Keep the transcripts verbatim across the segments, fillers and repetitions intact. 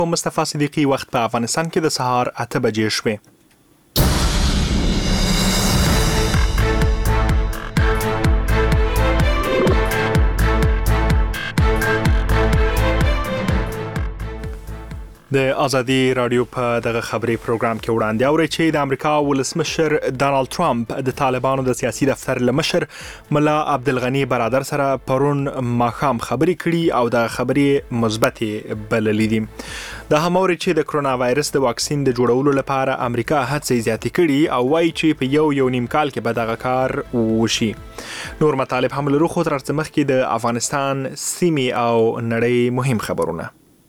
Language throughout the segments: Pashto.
مصطفی صدیقی وخت په افغانستان کې د سهار اته بجې شوې. د ازادي رادیو په دغه خبري پروګرام کې وړاندې اوري چې د امریکا ولسمشر ډانلډ ټرمپ د طالبانو د سیاسي دفتر لمشر ملا عبدالغنی برادر سره پرون ماښام خبري کړي او د خبري مثبتې بللې دي. د هموري چې د کرونا وایرس د واکسین د جوړولو لپاره امریکا هڅې زیاتې کړي او وايي چې په یو یو نیم کال کې به دغه کار وشي. نور مطالب هم لرو، خو تر څه مخکې د افغانستان سیمې او نړۍ مهم خبرونه.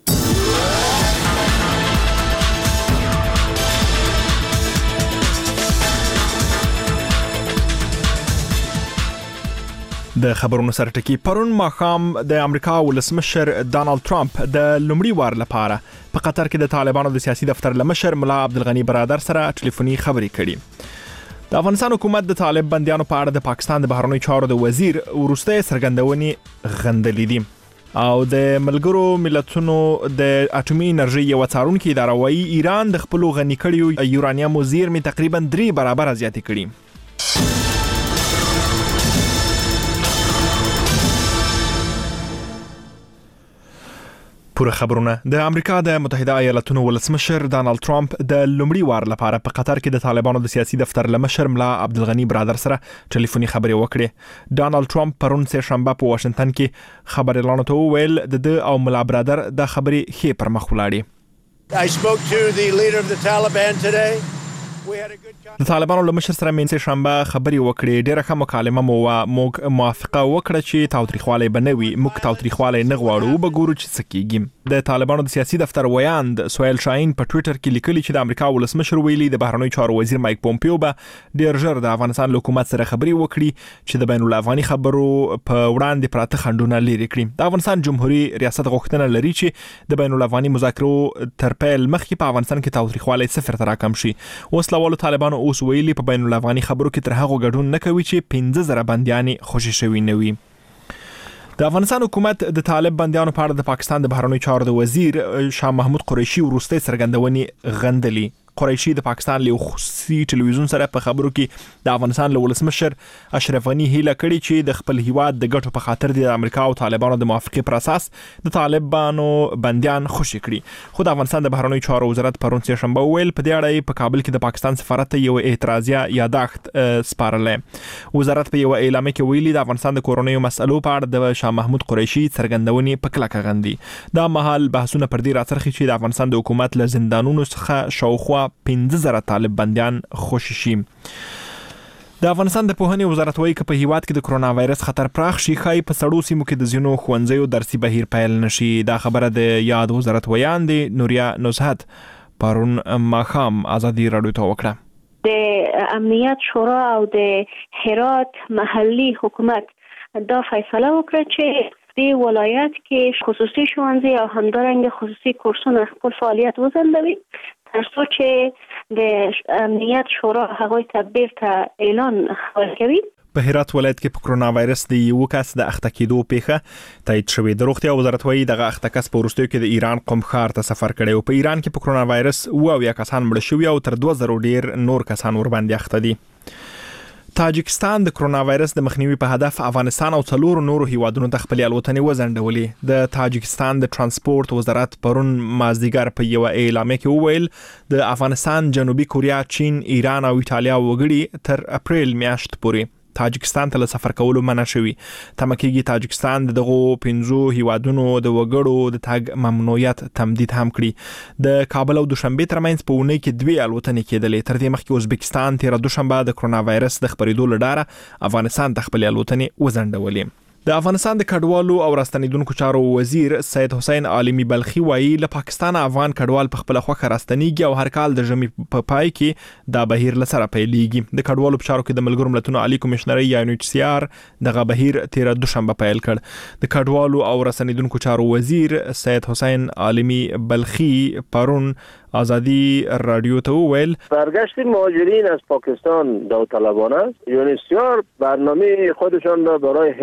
د خبرونو سره ټکی پرون ماښام د امریکا ولسمشر ډانلډ ټرمپ د لومړي وار لپاره په قطر کې د طالبانو د سیاسي دفتر لمشر ملا عبدالغنی برادر سره ټلیفوني خبرې کړي. د افغانستان حکومت د طالب بندیانو په اړه د پاکستان د بهرنیو چارو د وزیر ورسته څرګندونې غندلې دي او د ملګرو ملتونو د اټومي انرژي یو څارونکو اداره وايي ایران د خپل غني کړیو یورانیم زیرمې تقریبا درې برابر زیاتې کړي. پوره خبرونه. د امریکا د متحده ایالاتونو ولسمشر ډانلډ ټرمپ د لومړي وار لپاره په قطر کې د طالبانو د سیاسي دفتر لمشر ملا عبدالغنی برادر سره ټلیفوني خبرې وکړې. ډانلډ ټرمپ پرون سه شنبه په واشنگټن کې خبريالانو ته وویل د د او ملا برادر د خبرې ښه پر مخ ولاړې. I spoke to the leader of the Taliban today. د طالبانو له مشر سره مې شنبه خبرې وکړې. ډېره ښه مکالمه مو موږ موافقه وکړه چې تاوتریخوالی به نه وي. موږ تاوتریخوالی نه غواړو، وګورو چې څه کېږي. د طالبانو د سیاسي دفتر ویاند سویل شاهین په ټویټر کې لیکلي چې د امریکا ولسمشر ویلي د بهرنیو چارو وزیر مایک پومپیو به ډېر ژر د افغانستان له حکومت سره خبرې وکړي چې د بین الافغاني خبرو په وړاندې پراته خنډونه لرې کړي. د افغانستان جمهوریت ریاست غوښتنه لري چې د بین الافغاني مذاکرو تر پیل مخکې په افغانستان کې تاوتریخوالی صفر ته راکم شي. وسلوالو طالبانو اوس ویلي په بین الافغاني خبرو کې تر هغه ګډون نه کوي چې پنځه زره بنديانې خوشي شوي نه وي. د افغانستان حکومت د طالب بنديانو په اړه د پاکستان د بهرنیو چارو د وزیر شاه محمود قریشي ورسته څرګندونې غندلي. قریشي د پاکستان له خصوصي ټلویزیون سره په خبرو کې د افغانستان له ولسمشر اشرف غنی هیله کړې چې د خپل هیواد د ګټو په خاطر د امریکا او طالبانو د موافقې پر اساس د طالبانو بنديان خوشي کړي. خو د افغانستان د بهرنیو چارو وزارت پرون سه شنبه ویل په دې اړه په کابل کې د پاکستان سفارت ته یو اعتراضیه یاداښت سپارلې. وزارت په یو اعلامیه کې ویلي د افغانستان د کورونیو مسلو په اړه د شاه محمود قریشي څرګندونې په کلکه غندي. دا مهال بحثونه پر دې راڅرخي چې د افغانستان د حکومت له زندانونو څخه شاوخوا پنځه زره طالب بنديان خوشي شي. د افغانستان د پوهنې وزارت وايي چې په هیواد کې د کرونا وایرس خطر پراخ شي، خای په سړو سیمو کې د زینو خوندزیو درسي بهیر پیل نشي. دا خبره د یاد وزارت ویاند نوریا نزهت پرون ماښام ازادي رادیو ته وکړه. د امنیت شورا او د هرات محلي حکومت دا فیصله وکړه چې د ولایت کې خصوصي ښوونځي او همدارنګه خصوصي کورسونه خپل فعالیت وځنډوي تر څو چې د امنیت شورا هغوی ته بیرته اعلان ورکوي. په هرات ولایت کې په کرونا وایرس د یو کس د اخته کېدو پیښه تایید شوې. د روغتیا وزارت وايي دغه اخته کس په وروستیو کې د ایران قم ښار ته سفر کړی او په ایران کې په کرونا وایرس اوه اویا کسان مړه شوي او تر دوه زره ډیر نور کسان ورباندې اخته دي. تاجکستان د کرونا وایرس د مخنیوي په هدف افغانستان او څلور نورو هیوادونو ته خپل الوتنې وځنډولې. د تاجکستان د ترانسپورت وزارت پرون مازدیګر په یو اعلامیه کې وویل د افغانستان، جنوبي کوریا، چین، ایران او ایتالیا وګړي تر اپریل میاشت پورې تاجکستان ته سفر کولو منع شوی. تمکیږي تاجکستان دغه پنځو هیوادونو د وګړو د تګ ممنوعیت تمدید هم کړی. د کابل او دوشنبه ترمنځ په اونۍ کې دوه الوتنې کېدلې. تر دې مخکې ازبکستان تیر دوشنبه د کرونا وایرس د خبرېدو لپاره افغانستان ته خپل الوتنې وځنډولې. د افغانستان د کډوالو او راستنیدونکو چارو وزیر سید حسین عالمی بلخی وایي له پاکستان افغان کډوال په خپل خوخه راستنیږي او هر کال د ژمي په پای کې دا بهیر لسره پیلېږي. د کډوالو په چارو کې د ملګرو ملتونو عالی کمشنري یا یو ان ایچ سی آر دغه بهیر تیر دوشنبه پیل کړ. د کډوالو او راستنیدونکو چارو وزیر سید حسین عالمی بلخی پرون آزادی رادیو ته ویل برگشت مهاجرین از پاکستان داوطلبانه است. یو ان ایچ سی آر برنامه خودشان را برای حمایت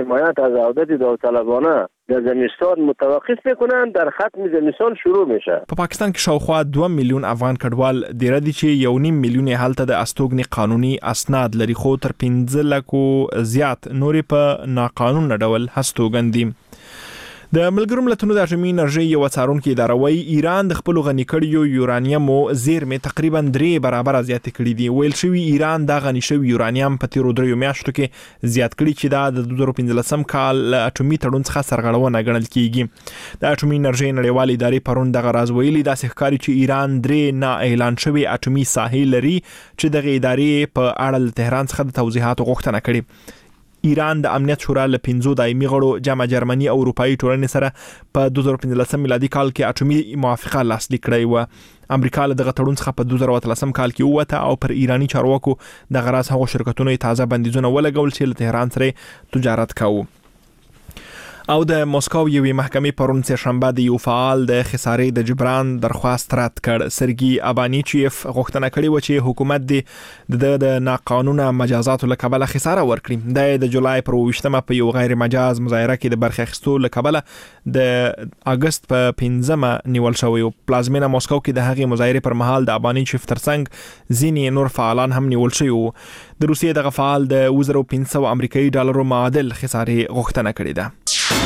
از عودت داوطلبانه در زمستان متوقف میکنن، در ختم زمستان شروع میشه. په پاکستان کې شاوخوا دوه میلیون افغان کډوال ډیره دي چې یو نیم میلیون هلته د استوګنې قانوني اسناد لري، خو تر پنځه لکو زیات نورې په ناقانونه ډول هستوګن دي. د ملګرو ملتونو د اټومي انرژي یو څارونکو اداره وايي ایران د خپل غني کړیو یورانیم زیرمې تقریبا درې برابر زیات کړي دي. ویل شوی ایران د غني شوی یورانیم په تیرو دریو میاشتو کې زیات کړي چې دا د دوه زره پنځلسم کال اټومي تړون څخه سرغړونه ګڼل کیږي. د اټومي انرژي نړیوال ادارې پرون دغه راز ویلي دا ښکاري چې ایران درې نه اعلان شوی اټومي ساحې لري چې دغه ادارې په اړه له تهران څخه د توضیحات غوښتنه کړې. ایران د امنیت شورا له پنځو دایمي غړو جامع جرمني او اروپאי ټولنې سره په دوه زره پنځلسم میلادي کال کې اټومي موافقه لاسلیک کړې و. امریکا له دغه تړون څخه په دوه زره اتلسم کال کې ووته او پر ایرانی چارواکو د غراس هغو شرکتونو تازه بندیزونه ولګول چې له تهران سره تجارت کاوه. او د مسکو یوې محکمې پرون سه شنبه د یو فعال د خسارې د جبران درخواست رد کړ. سرګي ابانیچیف غوښتنه کړې و چې حکومت د د ناقانونه مجازاتو له کبله خساره ورکړي. د جولای پر اوویشتمه په یو غیر مجاز مظاهره کې د برخه اخیستو له کبله د اگست په پنځمه نیول شوی او پلازمینه مسکو کې د هغې مظاهره پر مهال د ابانیچیف ترڅنګ ځینې نور فعالان هم نیول شوی وو. د روسیې دغه فعال د دوه زره پنځه سوه امریکایي ډالرو معادل خسارې غوښتنه کړې ده.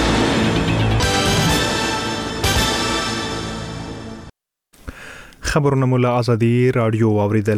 خبرونه مولا ازادي رادیو اوریدل.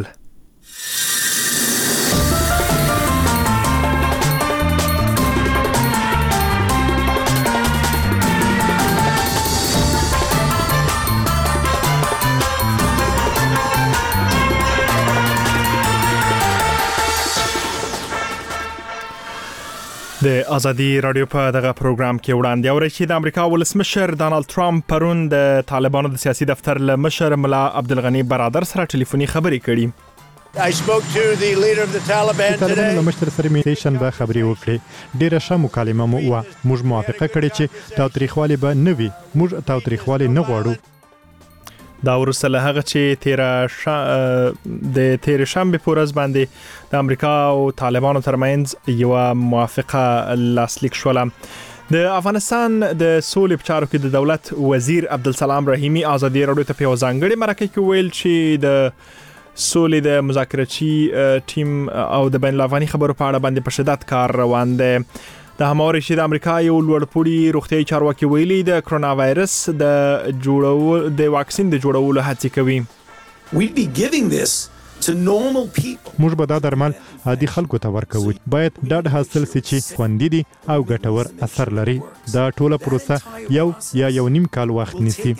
د ازادي رادیو په دغه پروګرام کې وړاندې اورئ چې د امریکا ولسمشر ډانلډ ټرمپ پرون د طالبانو د سیاسي دفتر له مشر ملا عبدالغنی برادر سره ټلیفوني خبرې کړې. I spoke to the leader of the Taliban today. طالبانو له مشر سره مې شنبه خبرې وکړې. ډیره ښه مکالمه مو وه. موږ موافقه کړې چې تاوتریخوالی به نه وي. موږ تاوتریخوالی نه غواړو. دا وروسته له هغه چې تیر شا... د تیر شنبه په ورځ باندې د امریکا او طالبانو ترمنځ یو موافقه لاسلیک شوه. د افغانستان د سولې په چارو کې د دولت وزیر عبدالسلام رحیمی ازادي رادیو ته په ځانګړي مرکه کې ویل چې د سولې د مذاکراتي ټیم او د بین الافغاني خبرو په اړه باندې په شدت کار روان دی. د هماوري چې د امریکا یو لوړپوړي روغتيایي چارواکي ویلي د کرونا وایرس د جوړولو د واکسین د جوړولو هڅه کوي. We'd be giving this to normal people. موږ به دا درمل عادي خلکو ته ورکوو. باید ډاډ حاصل شي چې خوندي دي او ګټور اثر لري. دا ټوله پروسه یو یا یو نیم کال وخت نیسي.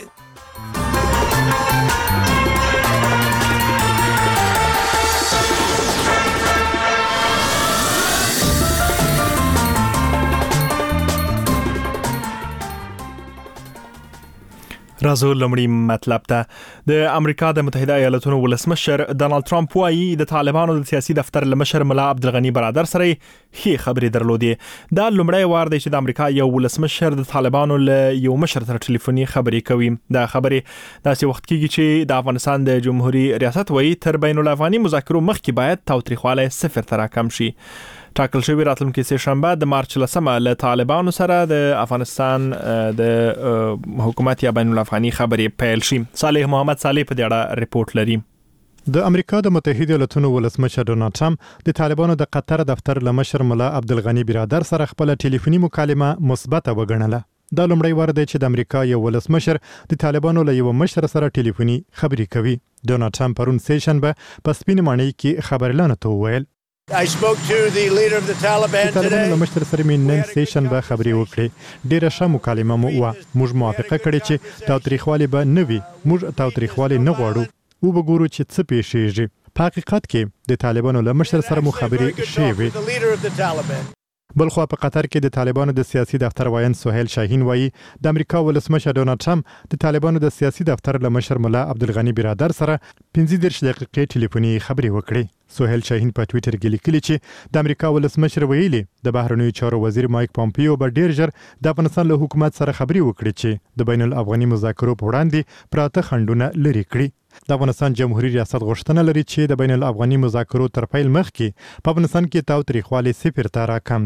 رازو لمړی مطلب ته د امریکا د متحده ایالاتونو ولسمشر ډانلډ ټرمپ وايي د طالبانو د سیاسي دفتر لمشر ملا عبدالغنی برادر سره هي خبرې درلودې. دا لمړی وار دی چې د امریکا یو ولسمشر د طالبانو له یو مشر سره ټلیفوني خبرې کوي. دا خبرې داسې وخت کېږي چې د افغانستان د جمهوریت ریاست وايي تر بین الافغاني مذاکرو مخکې باید تاوتریخوالی صفر ته راکم شي. ټاکل شوی راتلونکي سه شنبه د مارچ لسمه له طالبانو سره د افغانستان د حکومت یا بین الافغاني خبرې پیل شي. صالح محمد صالح په دې اړه ریپورت لري. د امریکا د متحده ایالاتونو ولسمشر ډونالډ ټرمپ د طالبانو د قطر دفتر لمشر ملا عبدالغنی برادر سره خپل ټلیفوني مکالمه مثبته وګڼله. دا لومړی وار دی چې د امریکا یو ولسمشر د طالبانو له یو مشر سره ټلیفوني خبرې کوي. ډونالډ ټرمپ پرون سه شنبه په سپین ماڼۍ کې خبرلانه ته وویل I spoke to the leader of the Taliban today. طالبانو له مشر سره مې نن سه شنبه خبرې وکړې. ډیره ښه مکالمه مو وه. موږ موافقه کړې چې تاوتریخوالی به نه وي. موږ تاوتریخوالی نه غواړو. او وګورو چې څه پیښیږي. په حقیقت کې د طالبانو له مشر سره مو خبرې شوې. بلخوا په قطر کې د طالبانو د سیاسي دفتر وایند سهیل شاهین وایي د امریکا ولسمشر ډونالډ ټرمپ د طالبانو د سیاسي دفتر له مشر ملا عبدالغنی برادر سره پنځه دېرش دقیقې ټلیفوني خبرې وکړې. سهیل شاهین په ټویټر کې لیکلي چې د امریکا ولسمشر ویلي د بهرنیو چارو وزیر مایک پامپیو به ډیر ژر د افغانستان له حکومت سره خبرې وکړي چې د بین الافغاني مذاکرو په وړاندې پراته خنډونه لرې کړي. د افغانستان جمهوریت ریاست غوښتنه لري چې د بین الافغاني مذاکرو تر پیل مخکې په افغانستان کې تاوتریخوالی صفر ته راکم شي.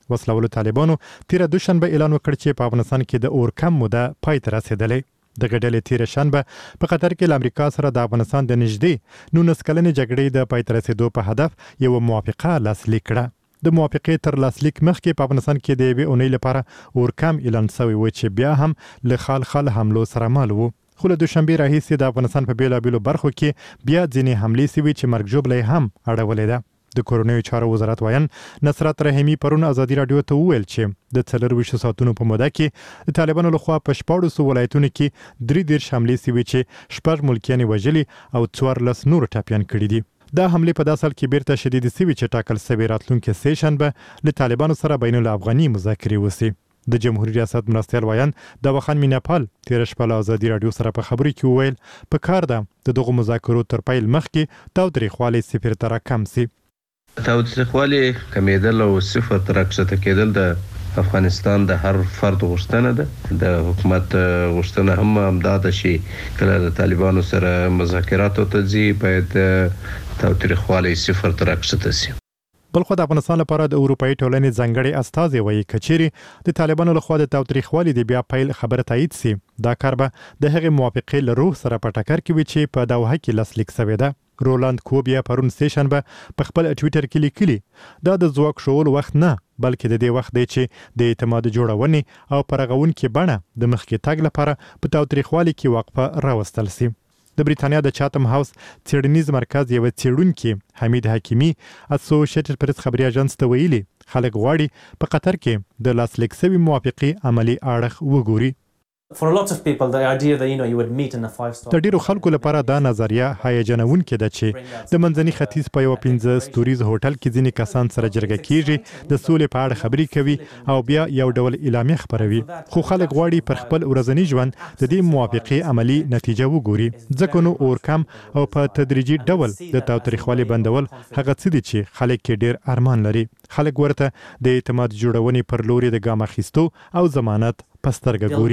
وسلوالو طالبانو تیر دوشنبه اعلان وکړ چې په افغانستان کې د اورکم موده پای ته رسیدلې. د ګډلې تیر شنبه په قطر کې له امریکا سره د افغانستان د نږدې نولس کلنې جګړې د پای ته رسیدو په هدف یو موافقه لاسلیک کړه. د موافقې تر لاسلیک مخکې په افغانستان کې د یوې اونۍ لپاره اورکم اعلان شوی و چې بیا هم له خال خال حملو سره مل و. خو له دوشنبې راهیسې د افغانستان په بیلابیلو برخو کې بیا ځینې حملې شوي چې مرګ ژوبله هم اړولې ده. د کورنیو چارو وزارت وایي نصرت رحیمي پرون ازادي رادیو ته وویل چې د څلرویشتو ساعتونو په موده کې د طالبانو لخوا په شپاړسو ولایتونو کې درې دېرش حملې شوي چې شپږ ملکیان وژلي او څوارلس نور ټپیان کړي دي. دا حملې په داسې حال کې بیرته شدیدې شوي چې ټاکل شوی راتلونکي سه شنبه له طالبانو سره بین الافغاني مذاکرې وشي. د جمهوریت ریاست مرستیال وایي داوخان میناپال تیر شپه له ازادي رادیو سره په خبرو کې وویل په کار ده د دغو مذاکرو تر پیل مخکې تاوتریخوالی صفر ته راکم شي. تاوتریخوالی کمیدل او صفر ته راکښته کېدل د افغانستان د هر فرد غوښتنه ده. د حکومت غوښتنه هم همدا ده چې کله د طالبانو سره مذاکراتو ته ځي باید تاوتریخوالی صفر ته راکښته شي. بلخو د افغانستان لپاره د اروپאי ټولنې ځانګړي استازي وایي کچيري د طالبانو لخوا د تاوتریخوالي د بیا پیل خبره تایید سي دا کار به د هغې موافقې له روح سره په ټکر کې وي چې په دوحه کې لاسلیک شوې ده. رولاند کوبیا پرون سه شنبه په خپل ټوئیټر کې لیکلي دا د ځواک شول وخت نه بلکې د دې وخت دی چې د اعتماد جوړونې او پرغونکې بڼه د مخکې تګ لپاره په تاوتریخوالي کې وقفه راوستل سي. د بریتانیا د چاتم هاوس څېړنیز مرکز یو څېړونکي حمید حکیمي اسوسییټډ پریس خبري اژانس ته ویلي خلک غواړي په قطر کې د لاسلیک شوي موافقې عملی اړخ وګوري. For a lot of people, the idea that you know you would meet in a five star. د ډیرو خلکو لپاره دا نظریه هیجانوونکې ده چې د منځني ختیځ په یو پنځه ستوریز هوټل کې ځینې کسان سره جرګه کیږي د سولې په اړه خبرې کوي او بیا یو ډول اعلامیه خبروي. خو خلک غواړي پر خپل ورځنی ژوند د دې موافقې عملی نتیجه وګوري. ځکه نو اورکم او په تدریجي ډول د تاوتریخوالي بندول هغه څه دي چې خلک کې ډیر ارمان لري. خلک ورته د اعتماد جوړونې پر لوري د ګام اخیستو او ضمانت پسترګه ګوري.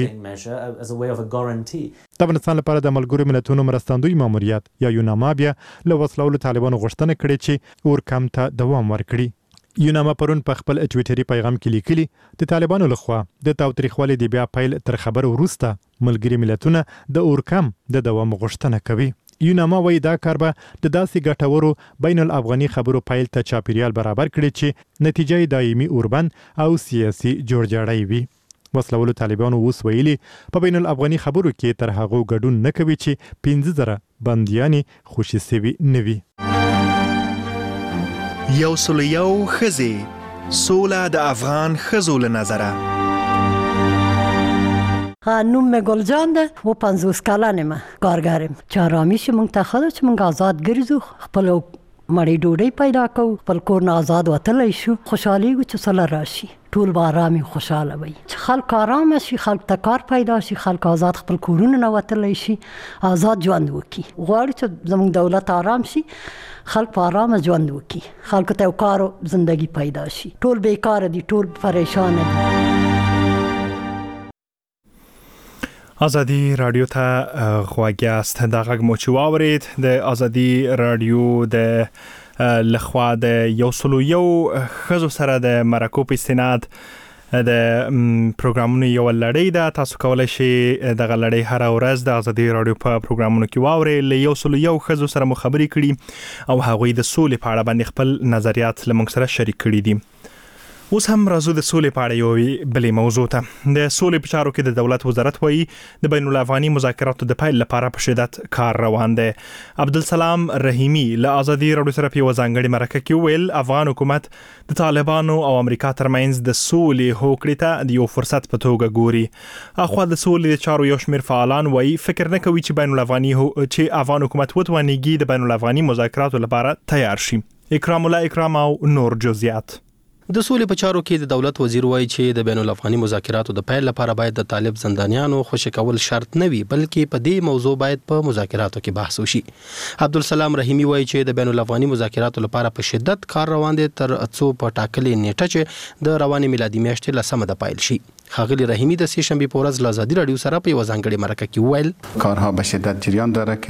د افغانستان لپاره د ملګرو ملتونو مرستندوی ماموریت یا یوناما بیا له وسلوالو طالبانو غوښتنه کړې چې اورکم ته دوام ورکړي. یوناما پرون په خپل ټوئیټري پیغام کې لیکلي د طالبانو لخوا د تاوتریخوالي د بیا پیل تر خبرو وروسته ملګري ملتونه د اورکم د دوام غوښتنه کوي. یوناما وایي دا کار به د داسې ګټورو بین الافغاني خبرو پیل ته چاپیریال برابر کړي چې نتیجه دایمي اوربند او سیاسي جوړجاړی وي. وسلوالو طالبانو اوس ویلي په بین الافغاني خبرو کې تر هغو ګډون نه کوي چې پنځه زره بندیانې خوشي سوي نه وي. یو سل یو ښځې سوله د افغان ښځو له نظره. نوم مې ګلجان ده و پنځوس کلن یم کارګرم چې آرامي شي موږ ته ښه ده چې موږ آزاد ګرځو خپل مړی ډوډۍ پیدا کوو خپل کور نه آزاد وتلی شو خوشحالیږو چې سله راشي ټول به ارامي خوشحاله وي چې خلک ارامه شي خلک ته کار پیدا شي خلک آزاد خپل کورونه نه وتلی شي آزاد ژوند وکړي غواړي چې زموږ دولت ارام شي خلک په ارامه ژوند وکړي خلکو ته یو کار زندگی پیدا شي ټول بیکاره دي ټول پریشانه دي. ازادي رادیو ته غواګیاست د غږ مو چې واورید د ازادي رادیو د لخوا د یو سلو یو خزو سره د مرکو په استناد د پروګرامونو یو لړۍ ده تاسو کولای شئ د غلړۍ هر ورځ د ازادي رادیو په پروګرامونو کې واورئ له یو سلو یو خزو سره مو خبرې کړي او هغوی د سولې په اړه باندې خپل نظریات له موږ سره شریک کړي دي. اوس هم راځو د سولې په اړه یو بلې موضوع ته. د سولې په چارو کې د دولت وزارت وایي د بین الافغاني مذاکراتو د پیل لپاره په شدت کار روان دی. عبدالسلام رحیمي له ازادي رادیو سره په یوه ځانګړې مرکه کې وویل افغان حکومت د طالبانو او امریکا ترمنځ د سولې هوکړې ته د یو فرصت په توګه ګوري. اخوا د سولې د چارو یو شمېر فعالان وایي فکر نه کوي چې بین الافغاني چې افغان حکومت وتوانیږي د بین الافغاني مذاکراتو لپاره تیار شي. اکرام الله اکرام او نور جزئیات. د سولې په چارو کې د دولت وزیر وایي چې د بین الافغاني مذاکراتو د پیل لپاره باید د طالب زندانیانو خوشی کول شرط نه وي بلکې په دې موضوع باید په مذاکراتو کې بحث وشي. عبدالسلام رحیمي وایي چې د بین الافغاني مذاکراتو لپاره په شدت کار روان دي تر څو په ټاکلې نیټه چې د روانې میلادي میاشتې لسمه د پیل شي. ښاغلي رحیمي د سه شنبې په ورځ له ازادي رادیو سره په یوه ځانګړې مرکه کې وویل کارها به شدت جریان داره که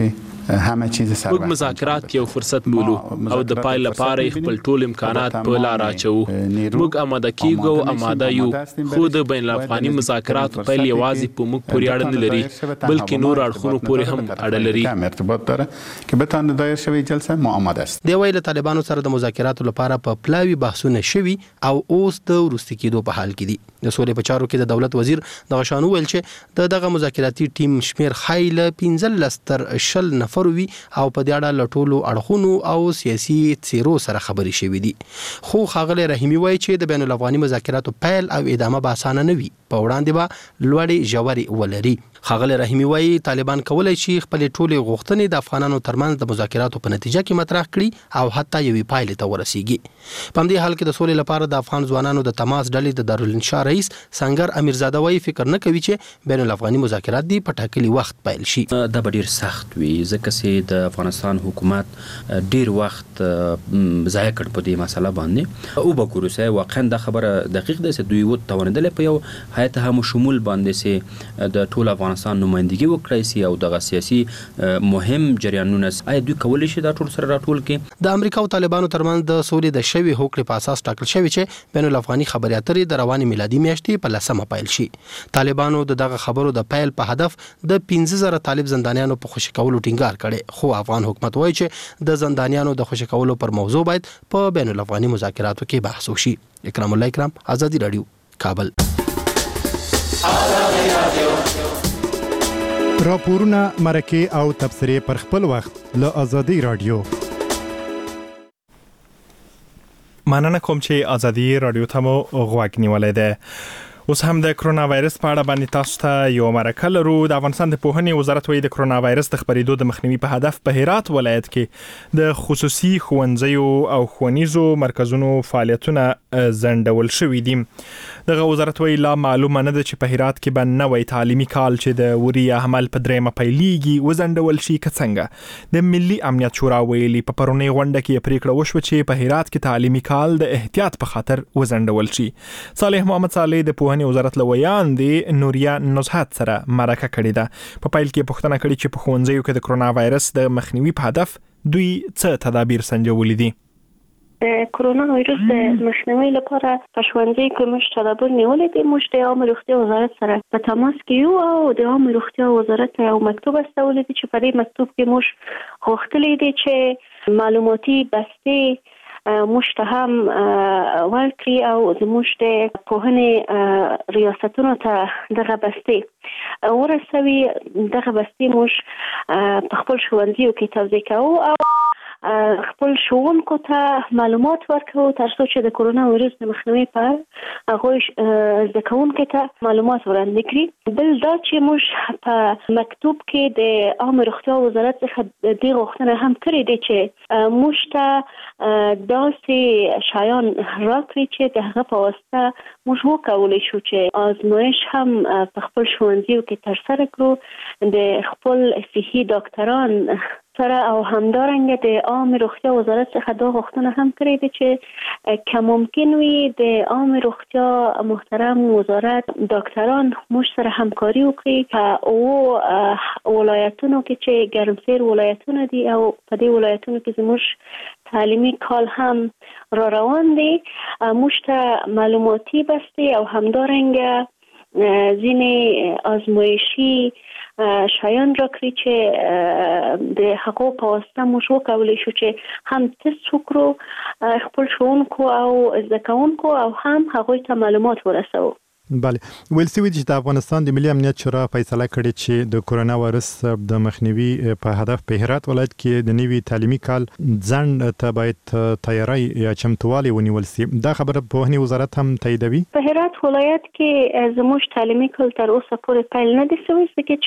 همه چیز سر موږ مذاکرات یو فرصت بولو او د پای لپاره خپل ټول امکانات په لار اچو. موږ آماده کیږو، آماده یو، خو د بین الافغاني مذاکراتو پیل یوازې په موږ پورې اړه نه لري بلکې نور اړخونو پورې هم اړه لري. ارتباط داره که بتونه دایر شوی جلسه ما آماده است. دی ویل طالبانو سره د مذاکراتو لپاره په پلاوی بحثونه شوي او اوس د وروستي کېدو په حال کې دي. د سولې په چارو کې د دولت وزیر دغه شانو ویل چې د دغه مذاکراتي ټیم شمیر خایله پنځلس تر شل نفر وي او په دې اړه لټولو اړخونو او سیاسي څیرو سره خبرې شوې دي. خو ښاغلی رحیمي وایي چې د بین الافغاني مذاکراتو پیل او ادامه به اسانه نه وي، په وړاندې به لوړې ژورې ولري. ښاغلی رحیمي وایي طالبان کولی شي خپلې ټولې غوښتنې د افغانانو ترمنځ د مذاکراتو په نتیجه کې مطرح کړي او حتی یوې پایلې ته ورسیږي. په همدې حال کې د سولې لپاره د افغان ځوانانو د تماس ډلې د دارالانشا رئیس سنگر امیرزاده وایي فکر نه کوي چې بین الافغاني مذاکرات دي په ټاکلي وخت پیل شي. دا به ډیر سخت وي ځکه چې د افغانستان حکومت ډیر وخت ضایع کړ په دې مسله باندې. او به ګورو چې واقعا دا خبره دقیق ده چې دوی و توانیدل په یو هیئت هم شمول باندې چې د ټول افغانستان نمائندګي وکړي سي او د سیاسي مهم جریانونه آیا دوی کولی شي دا ټول سره راټول کړي. د امریکا او طالبانو ترمنځ د سولې د شوي هوکړې په اساس ټاکل شوی چې بین الافغاني خبري اترې د روانې میلادي میاشتې په لسمه پیل شي. طالبانو د دغه خبرو د پیل په هدف د پنځه زره طالب زندانیانو په خوشي کولو ټینګار کړي، خو افغان حکومت وایي چې د زندانیانو د خوشي کولو پر موضوع باید په بین الافغاني مذاکراتو کې بحث وشي. اکرام الله اکرام، آزادی رادیو، کابل. راپورونه، مرکې او تبصرې پر خپل وخت له آزادی رادیو. مننه کوم چې آزادی رادیو ته مو غوږ نیولې ده. اوس هم د کرونا وایرس په اړه باندې تاسو ته یو مرکه لرو. د افغانستان د پوهنې وزارت وایي د کرونا وایرس د خپرېدو د مخنیوي په هدف په هرات ولایت کې د خصوصي ښوونځیو او ښوونیزو مرکزونو فعالیتونه ځنډول شوي دي. دغه وزارت وایي لا معلومه نه ده چې په هرات کې به نوی تعلیمي کال چې د وري عمل په دریمه پیلیږي وځنډول شي که څنګه. د ملي امنیت شورا ویلي په پرونی غونډه کې پریکړه وشوه چې په هرات کې تعلیمي کال د احتیاط په خاطر وځنډول شي. صالح محمد صالح د پوهنې وزارت لویان دی نوریا نزهت سره مرکه کړې ده. په پیل کې پوښتنه کړې چې په ښوونځیو کې د کرونا وایرس د مخنیوي په هدف دوی څه تدابیر سنجولي دي. کرونا ویروس د مخنیوي لپاره په ښوونځي کې موږ تدابیر نیولې دي. موږ د عامه روغتیا وزارت سره په تماس کې یو او د عامه روغتیا وزارت یو مکتوب استولې دي چې په دې مکتوب کې موږ غوښتلې دي چې معلوماتي بستې موږ ته هم ورکړي او زموږ د پوهنې ریاستونو ته دغه بستې ورسوي. دغه بستې موږ په خپل ښوونځیو کې توزیع کوو او خپل ښوونکو ته معلومات ورکوو تر څو چې د کرونا ویروس د مخنیوي په اړه هغوی زده کوونکو ته معلومات وړاندې کړي. بل دا چې موږ په مکتوب کې د عامه روغتیا وزارت څخه دې غوښتنه هم کړې ده چې موږ ته داسې شیان راکړي چې د هغه په واسطه موږ وکولی شو چې آزمایش هم په خپل ښوونځیو کې ترسره کړو. د خپل صحي ډاکټران سره او همدارنګه د عامه روغتیا وزارت څخه دا غوښتنه هم کړې ده چې که ممکن وي د عامه روغتیا محترم وزارت ډاکټران موږ سره همکاري وکړي په او ولایتونو کې چې ګرمسیر ولایتونه دي او په دې ولایتونو کې زموږ تعلیمي کال هم را روان دی. موږ ته معلوماتي بستې او همدارنګه ځینې آزمایشي شایان را کړی چې د هغو په واسطه موږ وکولی شو چې هم تست وکړو خپل ښوونکو او زده کوونکو او هم هغوی ته معلومات ورسوو. بله، ویل شوي چې د افغانستان د ملي امنیت شورا فیصله کړې چې د کرونا وایرس د مخنیوي په هدف په هرات ولایت کې د نوي تعلیمي کال ځنډ ته باید تیاری یا چمتووالی ونیول شي. دا خبره پوهنې وزارت هم تاییدوي. په هرات ولایت کې زموږ تعلیمي کال تر اوسه پورې پیل نه دی شوی ځکه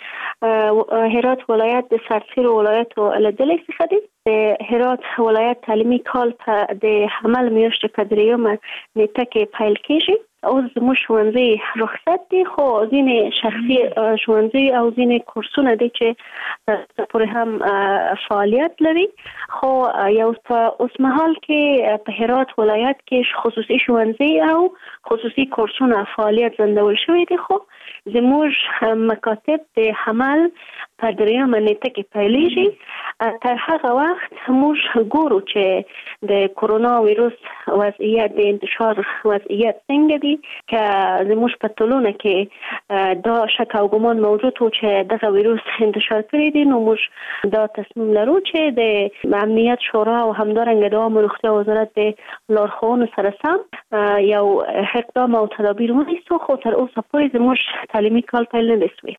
چې هرات ولایت د سرتیرو ولایتو له ډلې څخه دی. د هرات ولایت تعلیمي کال په د حمل میاشتې په دریمه نیټه کې پیل کیږي. اوس زموږ ښوونځي رخصت دي خو ځینې شخصي ښوونځي او ځینې کورسونه دي چې پورې هم فعالیت لري. خو یو په اوس مهال کې په هرات ولایت کې خصوصي ښوونځي او خصوصي کورسونه فعالیت ځنډول شوي دي. خو زموږ مکاتب د حمل په دریمه نیټه کې پیلېږي. تر هغه وخت موږ ګورو چې د کرونا ویروس وضعیت د انتشار وضعیت څنګه دي، که زموږ په ټولنه کې دا شک او ګمان موجود و چې دغه ویروس انتشار کړی دی، نو موږ دا تصمیم لرو چې د امنیت شورا او همدارنګه د عامه روغتیا وزارت د لارښوونو سره سم یو اقدام او تدابیر ونیسو، خو تر اوسه پورې زموږ تعلیمي کال پیل نه دی شوی.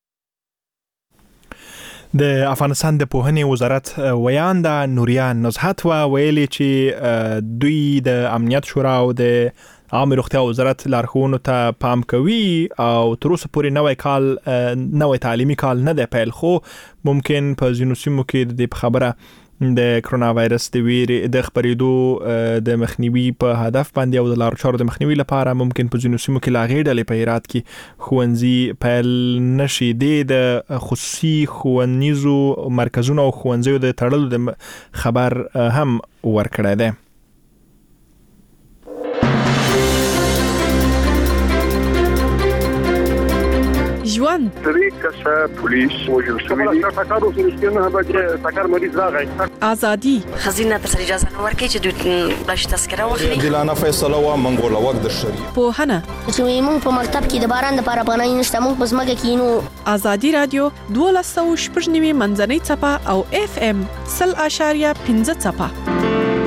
د افغانستان د پوهنې وزارت ویانده نوریان نزهت و ویلي چې دوی د امنیت شورا او د عامه روغتیا وزارت لارښوونو ته پام کوي او تر اوسه پورې نوی کال نوی تعلیمي کال نه دی پیل، خو ممکن په ځینو سیمو کې د خبره د کرونا وایرس د ویرې د خپرېدو د مخنیوي په هدف باندې او د لارو چارو د مخنیوي لپاره ممکن په ځینو سیمو کې لا غیر ډلې په هرات کې ښوونځي پیل نشي. د خصوصي ښوونیزو مرکزونو او ښوونځیو د تړلو د خبر هم ورکړی دی. ژوند درې کسه پولیس وژل شوي دي. ټکر اوس نشته به ټکر مریض راغی. ازادي خزینه تر اجازه نه ورکړي چې دوی بلش تذکره واخلي. دلانه فیصله وا منګول وخت د شری پوهنه چې موږ په مکتب کې د باران د لپاره پناه نشته، موږ په ځمکه کې نو. ازادي رادیو دوه سوه شپږ نوي منځنۍ څپه او اف ام سل اشاریه پنځه څپه.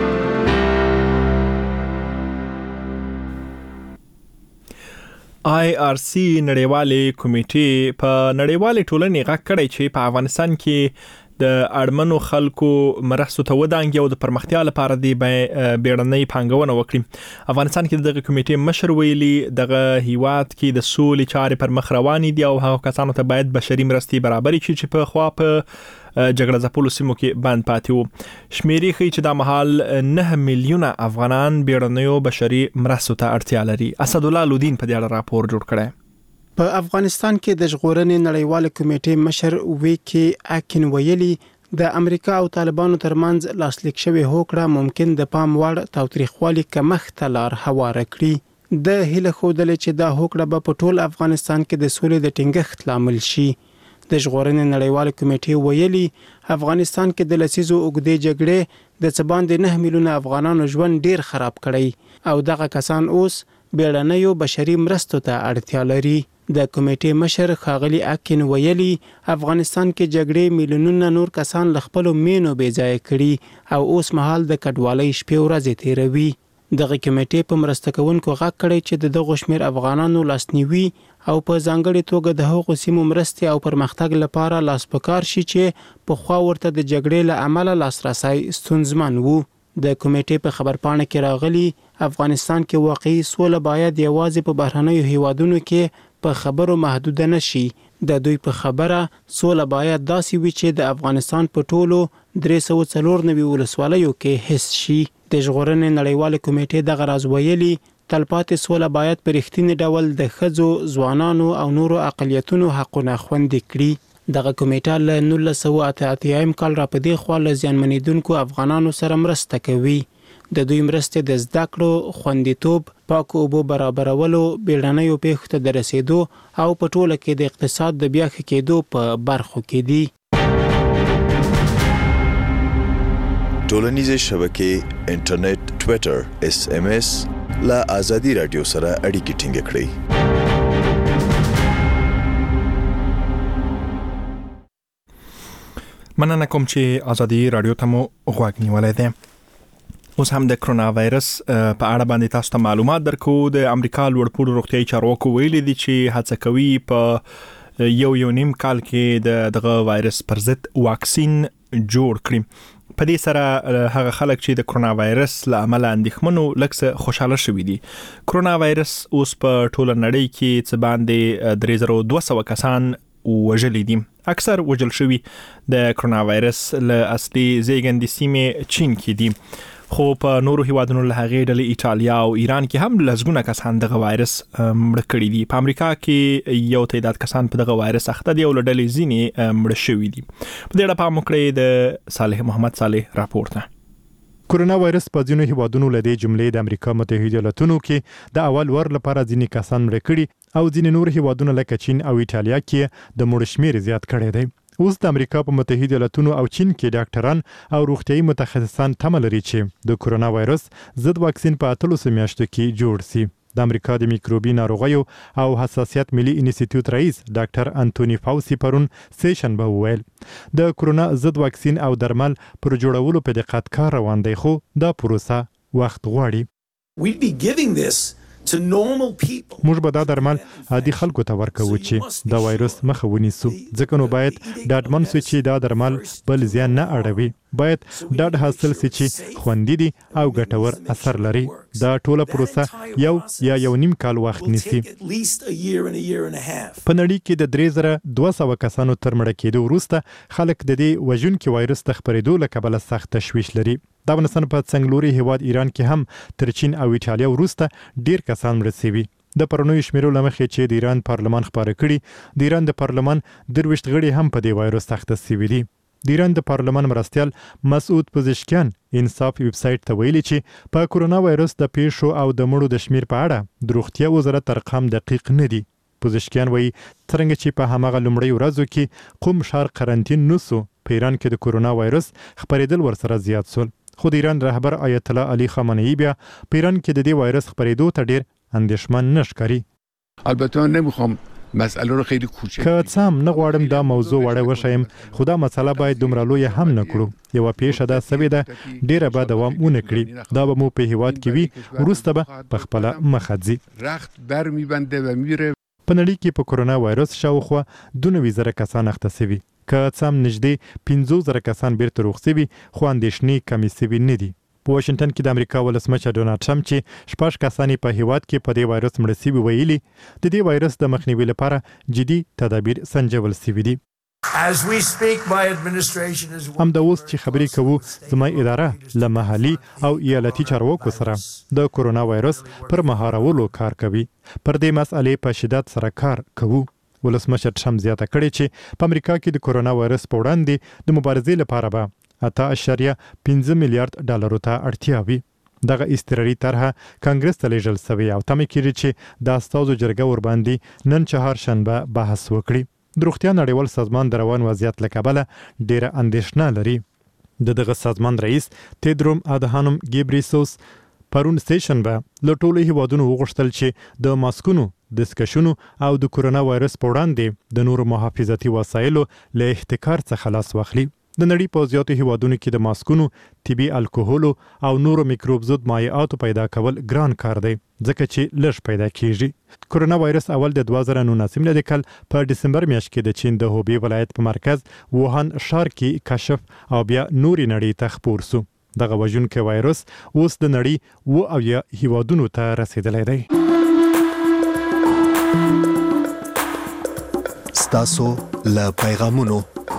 آی آر سی نړیوالې کمیټې په نړیوالې ټولنې غږ کړی چې په افغانستان کې د اړمنو خلکو مرستو ته ودانګي او د پرمختیا لپاره د بیړنۍ پانګونه وکړي. افغانستان کې دغه کمیټې مشر ویلي دغه هیواد کې د سولې چارې پر مخ روانې دي او هغه کسانو ته باید بشري مرستې برابرې شي چې په خوا په جګړه ځپلو سیمو کې بند پاتې وو. شمیرې ښیي چې دا مهال نه میلیونه افغانان بیړنیو بشري مرستو ته اړتیا لري. اسدالله لودین په دې اړه راپور جوړ کړی. په افغانستان کې د ژغورنې نړیواله کمیټې مشر ویکي اکین ویلي د امریکا او طالبانو ترمنځ لاسلیک شوی هوکړه ممکن د پام وړ تاوتریخوالي کمښت ته لار هواره کړي. د هیله ښودلې چې دا هوکړه به په ټول افغانستان کې د سولې د ټینګښت لامل شي. د ژغورنې نړیواله کمیټې ویلي افغانستان کې د لسیزو اوږدې جګړې د څه باندې نه میلیونه افغانانو ژوند ډیر خراب کړی او دغه کسان اوس بیړنیو بشري مرستو ته اړتیا لري. د کمیټې مشر ښاغلي اکین ویلي افغانستان کې جګړې میلیونونه نور کسان له خپلو مینو بې ځایه کړي او اوس مهال د کډوالۍ شپې ورځې تیروي. دغه کمیټې په مرسته کوونکو غږ کړی چې د دغو شمېر افغانانو لاسنیوي او په ځانګړې توګه د هغو سیمو مرستې او پرمختګ لپاره لاس په کار شي چې پخوا ورته د جګړې له امله لاسرسی ستونزمن وو. د کمیټې په خبرپاڼه کې راغلي افغانستان کې واقعي سوله باید یوازې په بهرنیو هیوادونو کې په خبرو محدوده نشي. د دوی په خبره سوله باید داسې وي چې د افغانستان په ټولو درې سوه څلور نوي ولسوالیو کې حس شي. د ژغورنې نړیواله کمیټې دغه راز ویلي تلپاتې سوله باید په رښتیني ډول د ښځو، ځوانانو او نورو اقلیتونو حقونه خوندي کړي. دغه کمیټه له نولس سوه اته اتیایم کال را په دې خوا له زیانمنېدونکو افغانانو سره مرسته کوي. د دوی مرستې د زده کړو، خوندیتوب، پاکو اوبو برابرولو، بیړنیو پیښو ته د رسیدو او په ټوله کې د اقتصاد د بیا ښه کېدو په برخو کې دي. ټولنیزې شبکې، انټرنیټ، ټویټر، اس ام اس لا ازادي رادیو سره اړیکې ټینګ کړئ. مننه کوم چې ازادي رادیو ته مو غوږ نیولی دی. اوس هم د کرونا وایرس په اړه باندې تاسو ته معلومات درکو. د امریکا لوړپوړو روغتیايي چارواکو ویلي دي چې هڅه کوي په یو یو نیم کال کې د دغه وایرس پر ضد واکسین جوړ کړي. په دې سره هغه خلک چې د کرونا وایرس له امله اندېښمنو لږ څه خوشاله شوي دي. کرونا وایرس اوس په ټوله نړۍ کې څه باندې درې زره دوه سوه کسان وژلي دي. اکثر وژل شوي د کرونا وایرس له اصلي زیږندې سیمې چین کې دي، خو په نورو هیوادونو له هغې ډلې ایټالیا او ایران کې هم لسګونه کسان دغه وایرس مړه کړي دي. په امریکا کې یو تعداد کسان په دغه وایرس اخته دي او له ډلې ځینې مړه شوي دي. په دې اړه پام وکړئ د صالح محمد صالح راپور ته. کرونا وایرس په ځینو هیوادونو له دې جملې د امریکا متحده ایالاتونو کې د اول ور لپاره ځینې کسان مړه کړي او ځینې نور هیوادونه لکه چین او ایټالیا کې د مړو شمېر زیات کړی دی. اوس د امریکا په متحده ایالاتونو او چین کې ډاکټران او روغتيایي متخصصان تمه لري چې د کورونا وایرس ضد واکسین په اتلس میاشتو کې جوړ شي. د امریکا د میکروبي ناروغیو او حساسیت ملي انسټیټیوټ رئیس ډاکټر انټونی فاوسی پرون سیشن به وویل د کورونا ضد واکسین او درمل پر جوړولو په دقت کار روان دی، خو دا پروسه وخت غواړي. We'd be giving this to normal people. موږ به دا درمل عادي خلکو ته ورکوو چې د وایرس مخه ونیسو، ځکه نو باید ډاډمن سو چې دا درمل بل زیان نه اړوي. باید ډاډ حاصل سي چې خوندي دي او ګټور اثر لري. دا ټوله پروسه یو یا یو نیم کال وخت نیسي. په نړۍ کې د درې زره دوه سوه کسانو تر مړه کېدو وروسته خلک د دې وژونکي وایرس د خپرېدو له کبله سخت تشویش لري. د افغانستان په څنګلوري هیواد ایران کې هم تر چین او ایټالیا وروسته ډیر کسان مړه شوي. د پرونیو شمیرو له مخې چې د ایران پارلمان خبره کړي، د ایران د پارلمان درویشت غړي هم په دې وایرس اخته شوي دي. د ایران د پارلمان مرستیال مسعود پزشکیان انصاف ویب سایټ ته ویلي چې په کورونا وایرس د پیښو او د مړو د شمیر په اړه د روغتیا وزارت ارقام دقیق نه دي. پزشکیان وایي څرنګه چې په هماغه لومړۍ ورځو کې قم ښار قرنطین نوسو، په ایران کې د کورونا وایرس خپرېدل ورسره زیات شول. خو د ایران رهبر آیت الله علي خامنه‌ای بیا په ایران کې د دې وایرس خپرېدو ته ډیر اندېښمن نه ښکاري. البته نمیخوام مسئله رو خیلی کوچک که څه هم نه غواړم دا موضوع وړه وشیم، خو دا مسله باید دومره لویه هم نه کړو. یوه پیښه دا سوې ده، ډیره به دوام ونه کړي. دا به مو په هیواد کې وي، وروسته به په خپله مخه ځي. رخت بر میبنده و میره. په نړۍ کې په کورونا وایرس شاوخوا دوه نوي زره کسان اخته شوي. که څه هم نږدې پنځه زره کسان بیرته روغ شوي، خو اندېښنې کمې شوي نه دي. په واشنګټن کې د امریکا ولسمشر ډونالډ ټرمپ چې شپږ کسان په هیواد کې په دې وایرس مړه شوي ویلي، د دې وایرس د مخنیوي لپاره جدي تدابیر سنجول شوي دي. همدا اوس چې خبرې کوو، زما اداره له محلي او ایالتي چارواکو سره د کورونا وایرس پر مهارولو کار کوي. پر دې مسئلې په شدت سره کار کوو. ولسمشر ټرمپ زیاته کړې چې په امریکا کې د کورونا وایرس په وړاندې د مبارزې لپاره به اته اعشاریه پنځه میلیارډ ډالرو ته اړتیا وي. دغه اضطراري طرحه کانګرس ته لیږل سوې او تمه کېږي چې د استازو جرګه ورباندې نن چهارشنبه بحث وکړي. د روغتیا نړیوال سازمان د روان وضعیت له کبله ډیره اندېښنه لري. د دغه سازمان رئیس تیدروم ادهانوم ګیبریسوس پرون سیشنبه له ټولو هیوادونو وغوښتل چې د ماسکونو، دستکشونو او د کورونا وایرس په وړاندې د نورو محافظتي وسایلو له احتکار څخه خلاص واخلي. د نړۍ په زیاتو هیوادونو کې د ماسکونو، طبي الکوهولو او نورو میکروب ضد مایعاتو پیدا کول ګران کار دی، ځکه چې لږ پیدا کیږي. کورونا وایرس اول د دوه زره نولسم د کال په ډسمبر میاشت کې د چین د هوبی ولایت په مرکز ووهان ښار کې کشف او بیا نوري نړۍ ته خپور سو. دغه وژونکی وایرس اوس د نړۍ و او یا هیوادونو ته رسیدلی دی. ستاسو له پیغامونو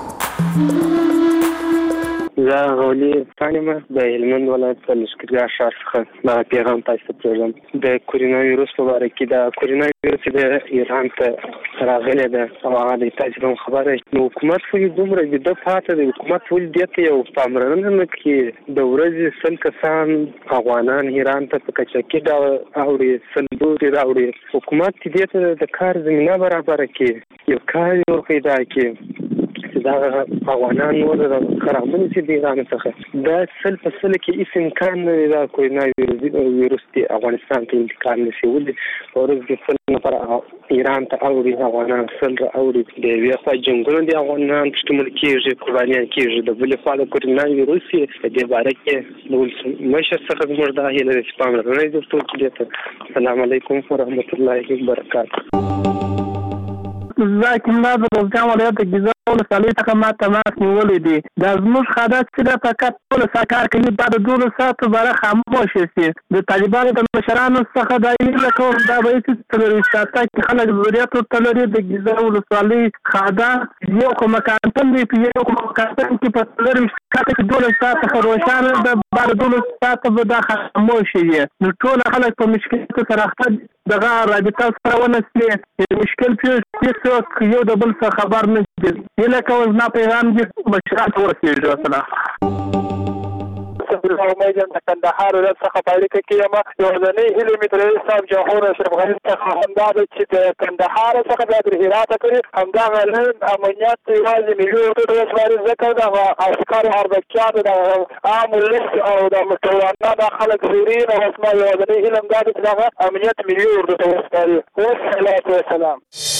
زه غولي فانیمه د هلمند ولایت په لښکرګاه ښار څخه دا پیغام تاسو ته پرېږدم. د کورونا ویروس په باره کې د کورونا ویروس د ایران ته راغلی ده او هغه د تاسو هم خبره نو حکومت ولې دومره بده پاتې دی؟ حکومت ولې دې ته یو پاملرنه نه کوي؟ د ورځې سل کسان افغانان ایران ته په کچکي ډول راوړي، سل دوزې راوړي. حکومت دې ته د کار زمینه برابره کړي، یو کار یې ور پیدا کړي چې دا افغانان نور خرابونه چې د ایران څخه دا سل په سل کې هیڅ امکان نه دی دا کورونا ویروس دی افغانستان ته انتقال نه شي. ولې ورځ د سل نفر ایران ته اوړي، افغانان سل راوړي، د یوې خوا جنګونه د افغانان شتمل کېږي، قربانیان کېږي، د بلې خوا د کورونا ویروس په دې باره کې د ولسمشر څخه زموږ دا هیله ده چې پاملرنه یې وکړي دې ته. السلام علیکم ورحمت الله وبرکاته. زه کوم د روزګان ولایت د ګیزا ولسوالۍ څخه ما تماس نیولی دی. دا زموږ خدمت چې دا فقط ټول کار کوي دا د دولس ساعتو باره خاموشه شي. د طالبانو د مشرانو څخه دا هیله کوم دا به هېڅ څلوېښت ساعته کې خلک ضرورت ورته لري. د ګیزا ولسوالۍ خاده یو کومه کانتن دی، په یو کومه کانتن کې په څلوېښت ساعته کې دولس ساعته څخه روښانه ده، باره دولس ساعته به دا خاموشه وي. نو ټول خلک په مشکلاتو سره اخته دغه رابطه سره ونسلي مشکل پیښ څوک یو د بل څخه خبر نه دي. هیله کوم زما پیغام دې مشرانو ته ورسېږي. السلام الله امیدم د کندهار ولایت څخه په اړیکه کې یم. یو ځنې هیلې مې ترې صاحب جمهور اشرف غني څخه همدا ده چې د کندهار څخه بیا تر هرات پورې همدغه لن امنیت یوازې ملي اردو د وسواري ځکه دغه عسکرو اربکیانو د عام ولس او د مټوانا د خلک زیرین او اسما یو ځنې هیله همدا ده چې دغه امنیت ملي اردو ته وسپاري. والصلاة والسلام.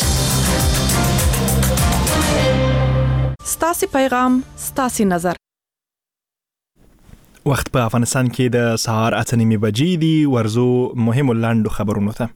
ستاسي پیغام ستاسي نظر. وخت په افغانستان کې د سهار اته نیمې بجې دي. ورزو مهمو لاندو خبرونو ته.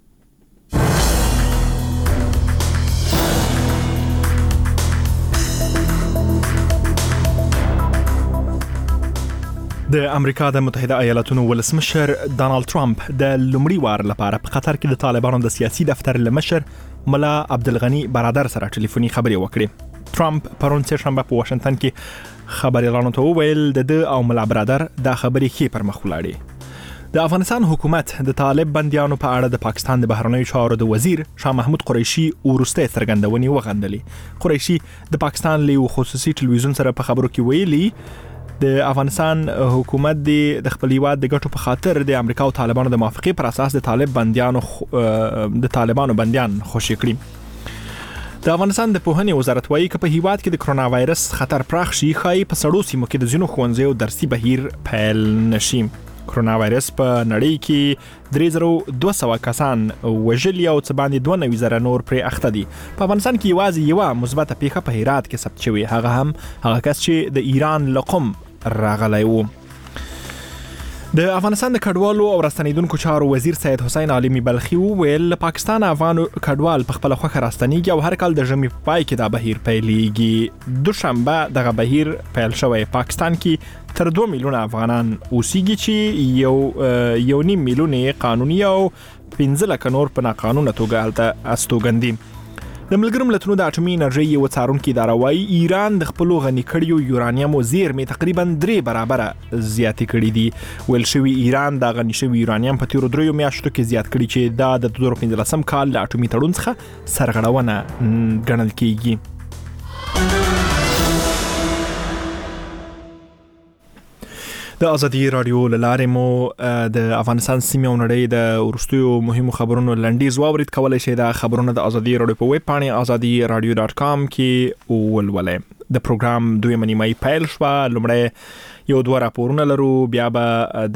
د امریکا د متحده ایالاتونو ولسمشر ډانلډ ټرمپ د لومړي وار لپاره په قطر کې د طالبانو د سیاسي دفتر لمشر ملا عبدالغني برادر سره ټلیفوني خبرې وکړې. ټرمپ پرون سه شنبه په واشنگټن کې خبريالانو ته وویل د د او ملا برادر دا خبرې ښې پر مخ ولاړې. د افغانستان حکومت د طالب بنديانو په اړه د پاکستان د بهرنیو چارو د وزیر شاه محمود قریشي ورسته څرګندونې وغندلې. قریشي د پاکستان له خصوصي ټلویزیون سره په خبرو کې ویلي د افغانستان حکومت د خپل هیواد د ګټو په خاطر د امریکا او طالبانو د موافقې پر اساس د طالب بنديانو د طالبانو بنديان خوشي کړی. د افغانستان د پوهنې وزارت وايي چې په هیواد کې د کرونا وایرس خطر پراخ شي، خای په سړو سیمو کې د ځینو ښوونځیو درسي بهیر پیل نشي. کرونا وایرس په نړۍ کې درې زره دوه سوه کسان وژلي او څه باندې دوه نوي زره نور پرې اخته دي. په افغانستان کې یوازې یوه مثبته پیښه په هرات کې ثبت شوې، هغه هم هغه کس چې د ایران له قم راغلی و. د افغانستان د کډوالو او راستنیدونکو چارو وزیر سید حسین عالمی بلخي وویل پاکستان افغان کډوال په خپل خوخه راستنیږي او هر کال د ژمي په پای کې دا بهیر پیلېږي. دوشنبه دغه بهیر پیل شوی. پاکستان کې تر دوه میلیونه افغانان اوسېږي چې یو یو نیم میلیون قانوني او پنځه لکه نور په ناقانونه توګه هلته استوګن دي. د ملګرو ملتونو د اټومي انرژي یو څارونکي اداره وايي ایران د خپل غني کړیو یورانیم زیرمې تقریبا درې برابره زیاتې کړې دي. ویل شوی ایران د غني شوی یورانیم په تیرو دریو میاشتو کې زیات کړی چې دا د دوه زره پنځلسم کال له اټومي تړون څخه سرغړونه ګڼل کیږي. د ازادي رادیو لاره مو د افغانستان سیمه او نړۍ د ورستیو مهمو خبرونو لنډیز واورید. کولای شئ د خبرونو د ازادي رادیو په ویب پاڼه ازادي رادیو ډاټ کام کې ولولئ. د پروګرام دویمه نیمه پیل شوه. لومړی یو دوه راپورونه لرو، بیا به د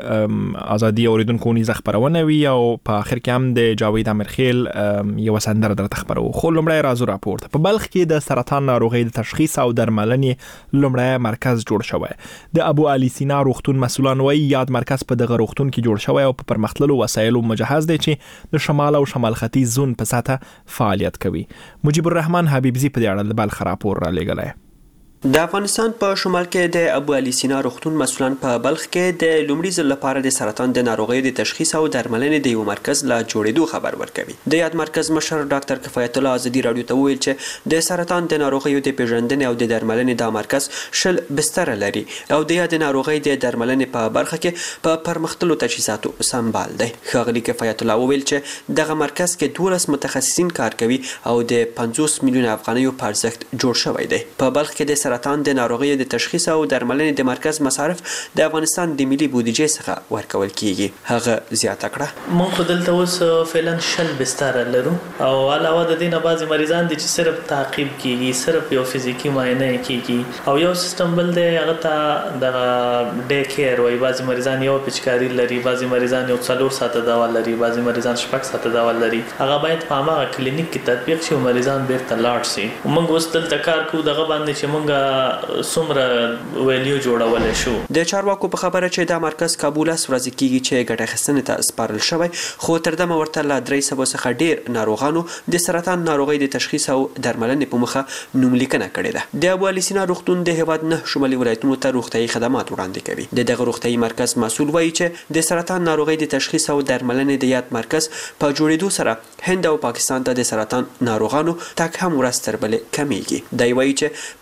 ازادي اوریدونکو نيزه خبرونه وي او په اخر کې هم د جاوید امرخیل یو سندره درته خبرو. خو لومړی راځو راپور ته. په بلخ کې د سرطان ناروغۍ د تشخیص او درملنې لومړی مرکز جوړ شوی. د ابو علي سینا روغتون مسؤلان وایي یاد مرکز په دغه روغتون کې جوړ شوی او په پرمختللو وسایلو مجهز دی چې د شمال او شمال ختیځ زون په ساته فعالیت کوي. مجيب الرحمن حبیبزی په دې اړه د بلخ راپور را لېږلی. د افغانستان په شمال کې د ابو علي سینا روغتون مسؤلان په بلخ کې د لومړي ځل لپاره د سرطان د ناروغۍ د تشخیص او درملنې د یو مرکز لا جوړېدو خبر ورکوي. د یاد مرکز مشر ډاکټر کفایت الله ازدي رادیو ته وویل چې د سرطان د ناروغیو د پیژندنې او د درملنې د مرکز شل بستر لري او د یاد ناروغۍ د درملنې په برخه کې په پرمختللو تجهیزاتو سمبال دی. ښاغلي کفایت الله وویل چې دغه مرکز کې دولس متخصصین کار کوي او د پنځوس میلیون افغانیو په ارزښت جوړ شوی دی. په بلخ کې د سرطان د ناروغیو د تشخیص او درملنې د مرکز مصارف د افغانستان د ملي بودیجې څخه ورکول کیږي. هغه زیاته کړه موږ خو دلته اوس فعلا شل بستر لرو او علاوه د دې نه بعضي مریضان دي چې صرف تعقیب کیږي، صرف یو فزیکی معاینه کیږي او یو سیستم بل دی هغه ته د ډے کیر وایي. بعضي مریضان یو پچکاری لري، بعضي مریضان یو څلور ساعته دوا لري، بعضي مریضان شپږ ساعته دوا لري. هغه باید په هغه کلینیک کې تطبیق شي او مریضان بیرته لاړ شي. موږ اوس دلته کار کوو دغه باندې چې موږ څومره ویلیو جوړولای شو. د چارواکو په خبره چې دا مرکز کابل اس ورځ کېږي چې ګټه اخیستنې ته سپارل شوی، خو تر دمه ورته لا درې سوه څخه ډېر ناروغانو د سرطان ناروغۍ د تشخیص او درملنې په مخه نوملیکنه کړې ده. د ابو علي سینا روغتون د هیواد نه شمالي ولایتونو ته روغتیايي خدمات وړاندې کوي. د دغه روغتیايي مرکز مسؤل وایي چې د سرطان ناروغۍ د تشخیص او درملنې د یاد مرکز په جوړېدو سره هند او پاکستان ته د سرطان ناروغانو تک هم ورځ تر بلې کمیږي. دی وایي چې په دې توګه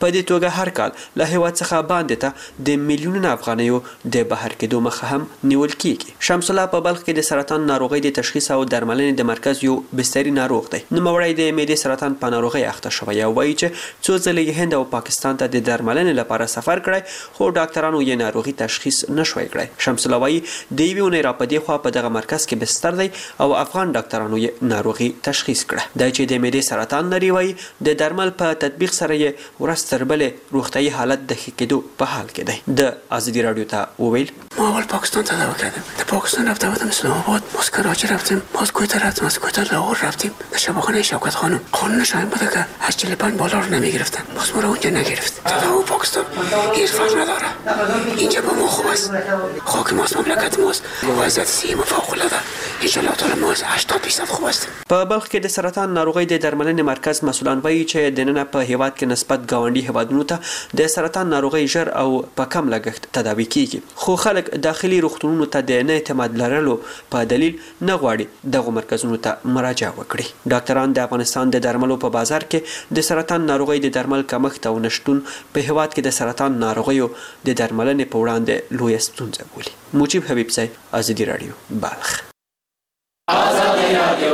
هغه هر کال له هیواد څخه باندې ته د میلیونونو افغانیو د بهر کېدو مخه هم نیول کیږي. شمس الله په بلخ کې د سرطان ناروغۍ د تشخیص او درملنې د مرکز یو بستري ناروغ دی. نوموړی د معدې سرطان په ناروغۍ اخته شوی او وایي چې څو ځله یې هند او پاکستان ته د درملنې لپاره سفر کړی خو ډاکټرانو یې ناروغي تشخیص نشوی کړی. شمس الله وایي د یوې اونۍ را په دې خوا په دغه مرکز کې بستر دی او افغان ډاکټرانو یې ناروغي تشخیص کړه. دا چې د معدې سرطان لري وایي د درمل په تطبیق سره یې ورځ تر بلې روغتیايي حالت د ښه کېدو په حال کې دی. د ازادي راډیو ته وویل ما اول پاکستان ته دعوا کردم. در پاکستان رفتم بودم اسلام آباد، باز کراچی رفتیم، باز کویت رفتیم، از کویت لاهور رفتیم. در شباخانه شوکت خانم قانونش این بوده که از چهل و پنج بالا رو نمیگرفتن، باز ما رو اونجا نگرفت. تداوی پاکستان هیچ فرق نداره. اینجا با ما خوب است. خاک ماست، مملکت ماست. وضعیت صحی ما فوق العاده. ان شاء الله تعالی ما هشتاد درصد خوب هستیم. په بلخ کې د سرطان ناروغۍ د درملنې مرکز مسؤلان وایي چې د نن په هیواد کې نسبت گاونډي هیوادونو ته د سرطان ناروغۍ ژر او په کم لګښت تداوي کیږي، خو خلک داخلي روغتونونو ته د نه اعتماد لرلو په دلیل نه غواړي دغه مرکزونو ته مراجعه وکړي. ډاکټران د افغانستان د درملو په بازار کې د سرطان ناروغۍ د درمل کمښت او نشتون په هیواد کې د سرطان ناروغیو د درملنې په وړاندې لویه ستونزه بولي. مجيب حبیب صاحب، ازادي راډیو، بلخ. ازادي راډیو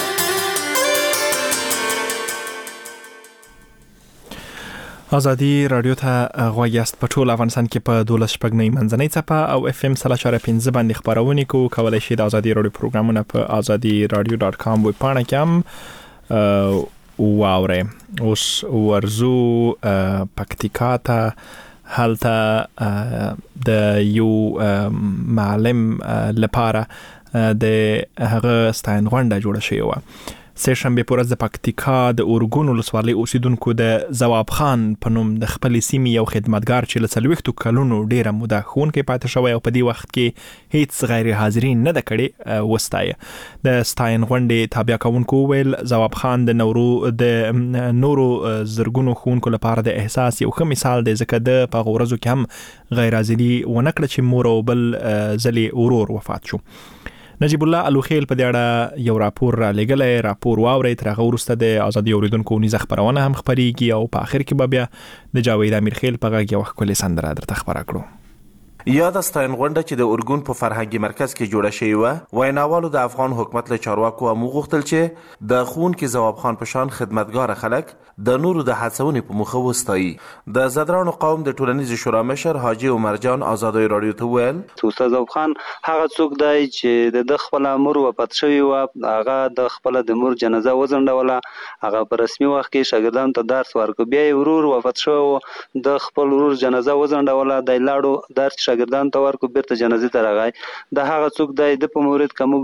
ازادي راډیو ته غوږ یاست. په ټول افغانستان کې په دولس شپږ نه منځنۍ څپه او اف ام سل اشاریه پنځه باندې خبرونه کوو. کولای شئ د ازادي راډیو پروګرامونه په ازادي راډیو ډاټ کام ویب پاڼه کې هم واورئ. اوس ورزو پکتیکا ته، هلته د یو معلم لپاره د هغه ستاین غونډه جوړه شوې وه. سه شنبه پر ورځ د پکتیکا د اورګون ولسوالۍ اوسیدونکو د زواب خان په نوم د خپلې سیمې یو خدمتګار چې له څلوېښتو کلونو ډیره موده ښوونکی پاتې شوی او په دې وخت کې هیڅ غیر حاضرین نه ده کړې وستایه. د ستاین غونډې تابع کوونکو وویل ځواب خان د نورو د نورو زرګونو ښوونکو لپاره د احساس یو ښه مثال دی، ځکه د په هغو ورځو کې هم غیر حاضري ونه کړه چې مور او بل ځلې ورور وفات شو. نجیب الله الوخیل په دې اړه یو راپور را لګلای. راپور واوري تر هغه وروسته د ازادي اوریدونکو نيزه خبرونه هم خبريږي او په اخر کې به بیا د جاوید امیر خیل په غږ یو ښکلې سندره درته خبره کړو. یاد ستاین غونډه چې د اورګون په فرهنګي مرکز کې جوړه شوې وه، ویناوالو د افغان حکومت له چارواکو هم وغوښتل چې د ښوونکي ځواب خان په شان خدمتګاره خلک د نورو د هڅونې په موخه وستایي. د زدرانو قوم د ټولنیز شورا مشر حاجي عمر جان ازادي راډیو ته وویل استاد ځواب خان هغه څوک دی چې د خپل مور وفات شوی و، هغه د خپل د مور جنازه وزنډوله، هغه په رسمي وخت کې شاګردانو ته درس ورکو، بیا یې ورور وفات شوی د خپل ورور جنازه وزنډوله، د لاړو درس شاګردانو ته ورکو، بیرته جنازې ته راغی. د هغه څوک دی د په مورید کوم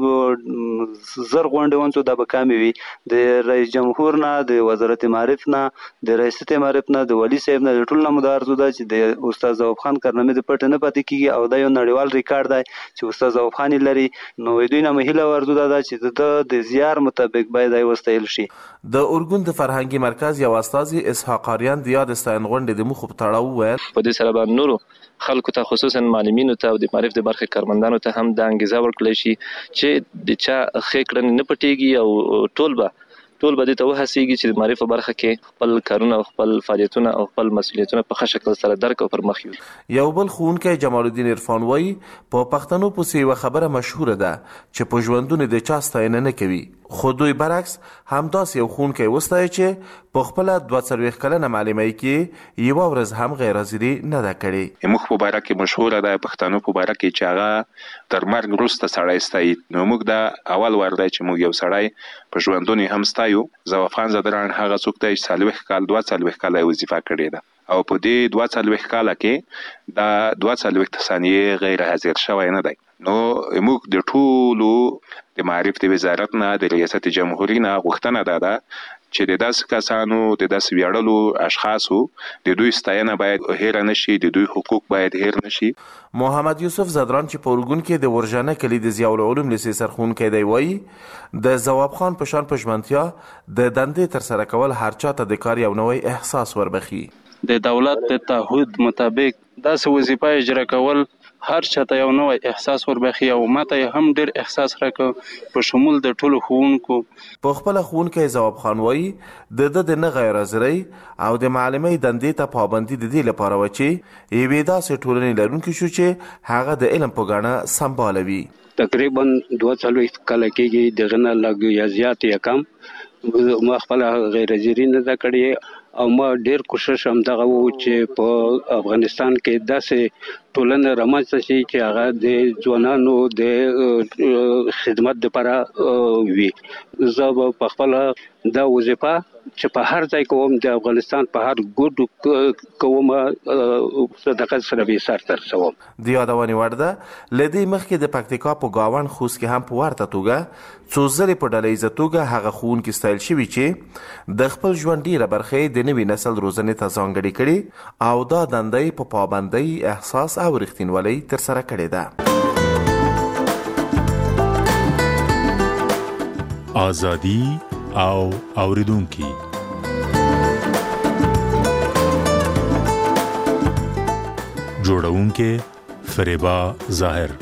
زر غونډې ونڅو د بکامي وي د رئیس جمهور نه، د وزارت معارف نه، د ریاست معارف نه، د ولی صاحب نه، د ټول نه مدارزو ده چې د استاد ځواب خان کارنامې د پټ نه پاتې کیږي او دا یو نړیوال ریکارډ دی چې استاد ځواب خان لري. نو دوی نه مهله ورزو ده چې د د زیار مطابق باید وستایل شي. د اورګون د فرهنګي مرکز یو استاذ اسحاق آریان د یاد ستاین غونډې د مخ په تړاو وویل په دې سره باندې نورو خلکو ته خصوصا معلمینو ته او د معرف د برخې کارمندانو ته هم د انګیزه ورکړل شي چې د چا ښې کړنې نه پټېږي او ټول به ټول به دې ته وهڅېږي چې د معرف په برخه کې خپل کارونه او خپل فعالیتونه او خپل مسؤلیتونه په ښه شکل سره درک او پر مخ یوړي. یو بل ښوونکی جمال الدین عرفان وایي په پښتنو پسې یوه خبره مشهوره ده چې په ژوندونه د چا ستاینه نه کوي، خو دوی برعکس همداسې یو ښوونکی وستایي چې په خپله دوه څلوېښت کلنه معلمۍ کې یوه ورځ هم غیر حاضري نه ده کړې. موږ په باره کې مشهوره ده پښتنو په باره کې چې هغه تر مرګ وروسته سړی ستایي. نو موږ دا اول وار دی چې موږ یو سړی په ژوندون هم ستایو. ځواب خان زدران هغه څوک دی چې څلوېښت کال دوه څلوېښت کاله وظیفه کړې ده او په دې دوه څلوېښت کاله کې دا دوه څلوېښت ثانیې غیر حاضر شوی نه دی. نو موږ د ټولو د معرف د وزارت نه د ریاست جمهوریت نه غوښتنه ده ده چې د داسې کسانو د داسې ویاړلو اشخاصو د دوی ستاینه باید هیر نشي، د دوی حقوق باید هیر نشي. محمد یوسف زدران چې په اورګون کې د ورژانه کلی د ضیاء العلوم لیسې سرښوونکی دی وایي د ځواب خان په شان په ژمنتیا د دندې ترسره کول هر چا ته د کار یو نوی احساس وربخي. د دولت د تعهد مطابق داسې وظیفه اجرا کول هر چاته یو نوی احساس وربخي او ماته هم ډیر احساس راکړ په شمول د ټولو ښوونکو. په خپل ښوونکی ځواب خان وایي د د نه غیر حاضرۍ او د معلمۍ دندې ته پابندي د دې لپاره و چې یوې داسې ټولنې لرونکي شو چې هغه د علم په ګاڼه سمبالوي. تقریبا دوه څلوېښت کاله کېږي دغه نه لږ یا زیات یا کم ما خپله غیر حاضري نه ده کړې او ما ډیر کوشش هم دغه و چې په افغانستان کې داسې ټولنه رامنځته شي چې هغه د ځوانانو د خدمت لپاره وي. زه به په خپله دا وظیفه چې په هر ځای کوم د افغانستان په هر ګوټ کوم صدقه سره به سر تر رسوم. د یادونې وړ ده له دې مخکې د پکتیکا په ګاونډ خوست کې هم په ورته توګه څو ځلې په ډله ییزه توګه هغه ښوونکي ستایل شوي چې د خپل ژوند ډېره برخه یې د نوي نسل روزنې ته ځانګړې کړې او دا دنده یې په پابندۍ احساس او رښتینولۍ ترسره کړې ده. آزادي او اوریدونکي جوړونکي فریبا ظاهر.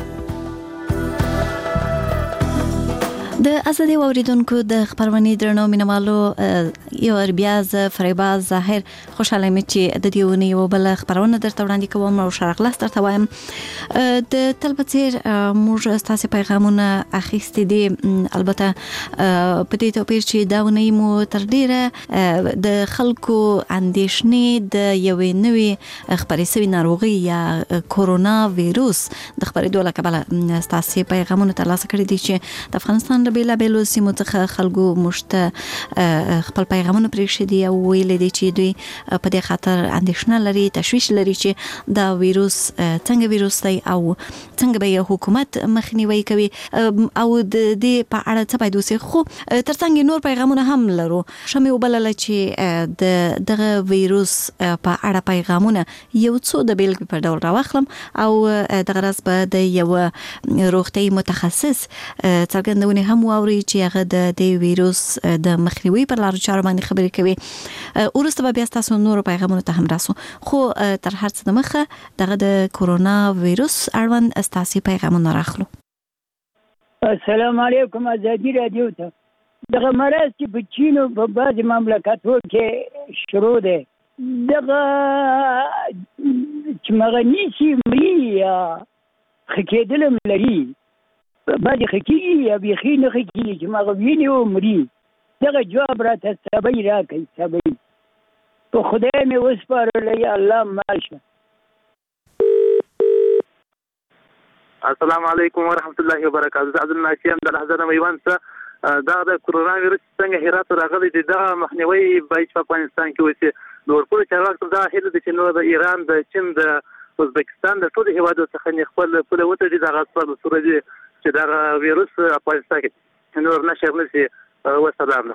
د ازادي اوریدونکو د خبرونې درنو مینوالو یو بیا ز فریبا ظاهر خوشاله مې چې د دې ونی یو بل خبرونه درته وړاندې کوم او شرغلاس درته وایم. د تلبتیر موږ تاسو پیغامونه اخیستې دي البته په دې توپیر چې دا ونی مو تر ډیره د خلکو اندېښنې د یوې نوې خبرې سوي ناروغي یا کورونا وایروس د خبرېدو له کبله تاسو پیغامونه ترلاسه کړي دي چې د افغانستان بیلا بیلو سیمو څخه خلکو مشته خپل پیغامونه پرېښي دي او ویل دي چې دوی په دې خاطر اندېښنه لري تشویش لري چې دا وایروس څنګه وایروس دی او څنګه به حکومت مخنیوي کوي او د دې په اړه څه باید وسي. خو ترڅنګ نور پیغامونه هم لرو. شمه وبلل چې د دغه وایروس په اړه پیغامونه یو څو د بیلګې په ډول راوخلم او دغه راز به د یو روغتي متخصص څرګندونه هم واوري چې هغه د دې وایروس د مخنیوي پر لارو چارو باندې خبرې کوي. ورسته به بیا تاسو نور پیغامونه ته هم راسو. خو تر هر څه مخه دغه د کورونا وایروس اړوند استاسي پیغامونه راخلو. السلام علیکم ازادي رادیو ته. دغه مرض چې په چین او په بعض مملکتونو کې شروع دی دغه چې مغني سي مری یا خکېدل لري بعضې خکېږي یا بیخي نه خکېږي چې مغه وینې ومري دغه جواب راته سبی راکړئ سبی په خدای مې وسپارلی الله ماشه. السلام علیکم ورحمت الله وبرکاته. زه عبدالناشي یم د لحظه میوند څخه. دا د کورونا ویروس څنګه هرات راغلی دی دغه مخنیوي باید په افغانستان کې وشي. د ورپورې چارواکو دا هیله ده چې نو د ایران د چین د ازبکستان د ټولو هیوادو څخه نه خپل پوله وتړي دغه خپل صورت چې دا ویروس افغانستان کې نور نشر نشي. والسلام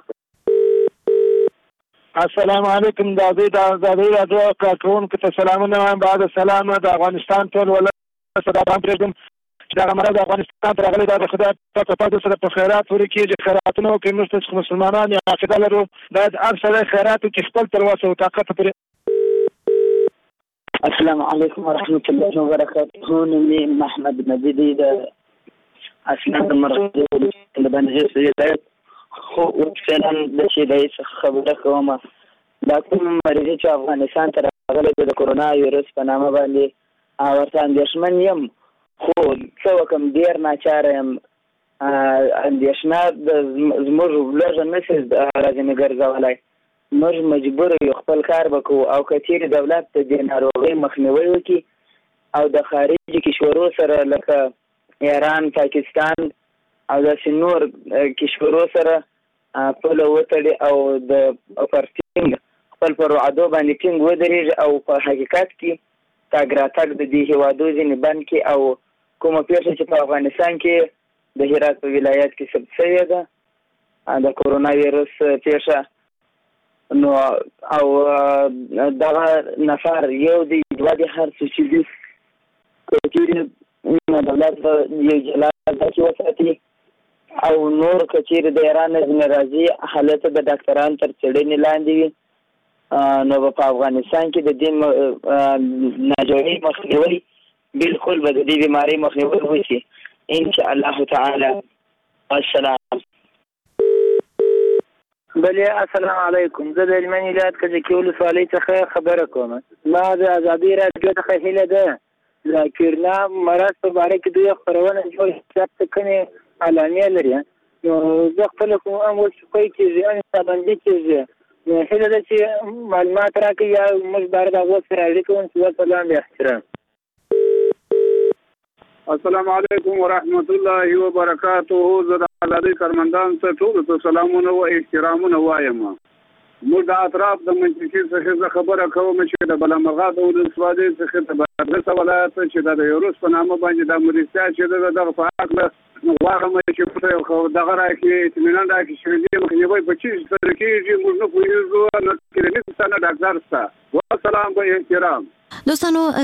السلام علیکم د ازادي رادیو کارکونکو ته سلامونه وایم. بعد سلام د افغانستان ټول ولایت سره د پرېږدم چې دا مرض د افغانستان ته راغلی دا د خدای پاک په فضل سره په خیرات ورکړي چې خیراتونه وکړي. موږ چې مسلمانان یا عقیده لرو باید هر سړی خیرات وکړي خپل تر وسه او طاقت پرې. السلام علیکم ورحمت الله وبرکاته. نومي محمد مجیدی د اسناد مرغزي د بنجر ولایت خو فعلا د شیدای څخه خبره کوم. دا کوم مریض چې افغانستان ته راغلی د کورونا وایروس په نامه باندې ورته اندېښمن یم خو څه وکړم ډېر ناچاره یم. اندېښنه زموږ لږه نشي راځنې ګرځولی. موږ مجبور یو خپل کار وکړو او که چیرې دولت د دې ناروغۍ مخنیوي وکړي او د خارجي کشورو سره لکه ایران پاکستان او داسې نور کشورو سره پوله وتړي او د پرټینګ خپل پر وعدو باندې ټینګ ودرېږي او په حقیقت کې تګ راتګ د دې هیوادو ځینې بند کړي او کومه پیښه چې په افغانستان کې د هرات په ولایت کې ثبت شوې ده د کورونا وایروس پیښه نو او دغه نفر یو دی دوه دی هر څه چې دي که چیرې دولت یو جلا ځای وساتي او نور که چیرې د ایران ځینې راځي حالت د ډاکټران تر څېړنې لاندې وي نو په افغانستان کې د دې ناجوړۍ مخنیوي بالکل به د دې بیماری مخنیوي وشي ان شاء الله تعالی. السلام. بله السلام علیکم. زه د هلمند ولایت کجکي ولسوالۍ څخه خبره کوم. ما د ازادي راډیو څخه هیله ده د کرونا مرض په باره کې دوی خپرونه جوړ ثبت کړي اعلانیه لري. نو زه خپل کوم امر شوی کېږي ان باندې کېږي نو هیله ده چې معلومات راکړي یا موږ باید هغه سره اړیکه ونیسو. سلام احترام. السلام علیکم ورحمت الله وبرکاته. زه د ازادۍ کارمندانو ته ټولو ته سلامونه او احترامونه وایم. موږ د اطراف د منطقې څخه زه خبره کوم چې د بلامرغاب ولسوالۍ څخه د بادغیس ولایت چې د یوروس په نامه باندې د مریضتیا چې دغه په حقله غواړم چې دغه راکړي اطمینان راکړي چې دې مخنیوی په چیز سره کېږي. موږ نه پوهېږو نه کلینیک شته نه ډاکټر شته. والسلام و احترام. دوستانو